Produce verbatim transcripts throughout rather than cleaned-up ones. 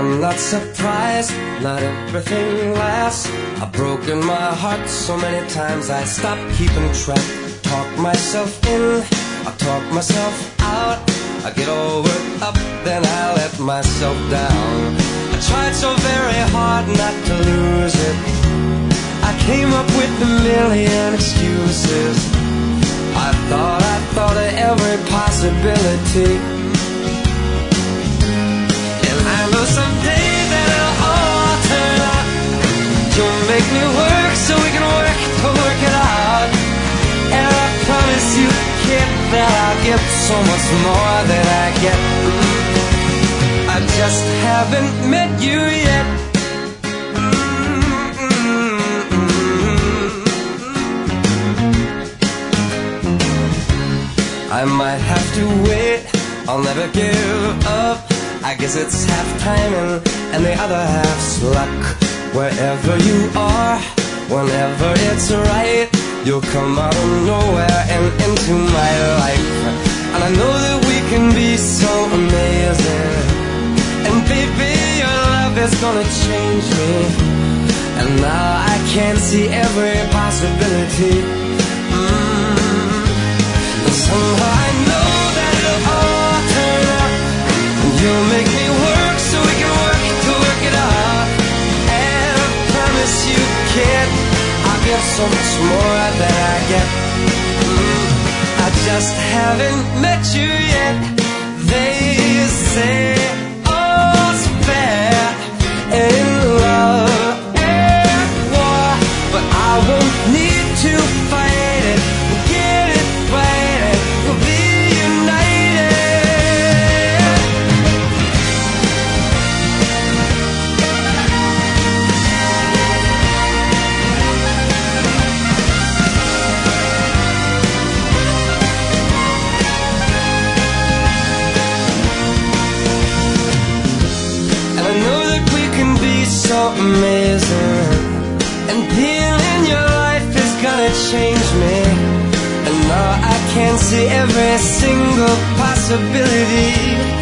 I'm not surprised, not everything lasts. I've broken my heart so many times I stopped keeping track. Talk myself in, I talk myself out. I get all worked up, then I let myself down. I tried so very hard not to lose it. I came up with a million excuses. I thought, I thought of every possibility. And I know someday that it'll all turn out. You'll make me work so we can work to work it out. And I promise you, kid, that I'll get so much more than I get. I just haven't met you yet. I might have to wait, I'll never give up. I guess it's half timing and the other half's luck. Wherever you are, whenever it's right, you'll come out of nowhere and into my life. And I know that we can be so amazing. And baby, your love is gonna change me. And now I can see every possibility. mm. And somehow I know that it'll all turn out. And you'll make me work so we can work to work it out. And I promise you, kid, I'll get so much more than I get. mm. I just haven't met you yet. They say all's fair in love and war, but I won't need to fight it. We'll get it right and we'll be united. So amazing, and being in your life is gonna change me. And now I can see every single possibility.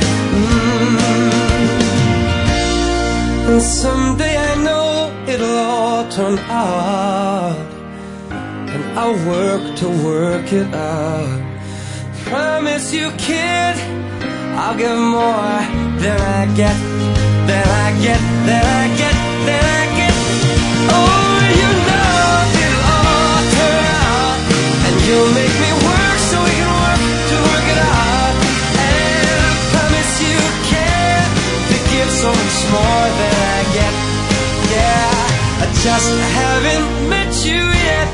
mm. And someday I know it'll all turn out, and I'll work to work it out. Promise you, kid, I'll give more than I get. Then I get, then I get, then I get. Oh, you know it'll all turn out. And you'll make me work so we can work to work it out. And I promise you can to give so much more than I get. Yeah, I just haven't met you yet.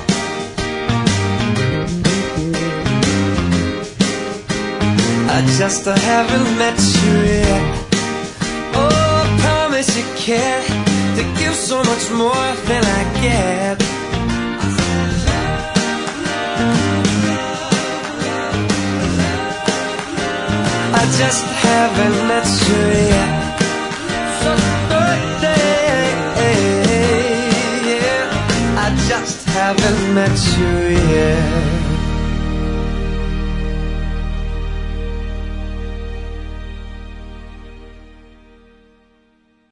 I just haven't met you yet. You care to give so much more than I get. I just haven't met you yet.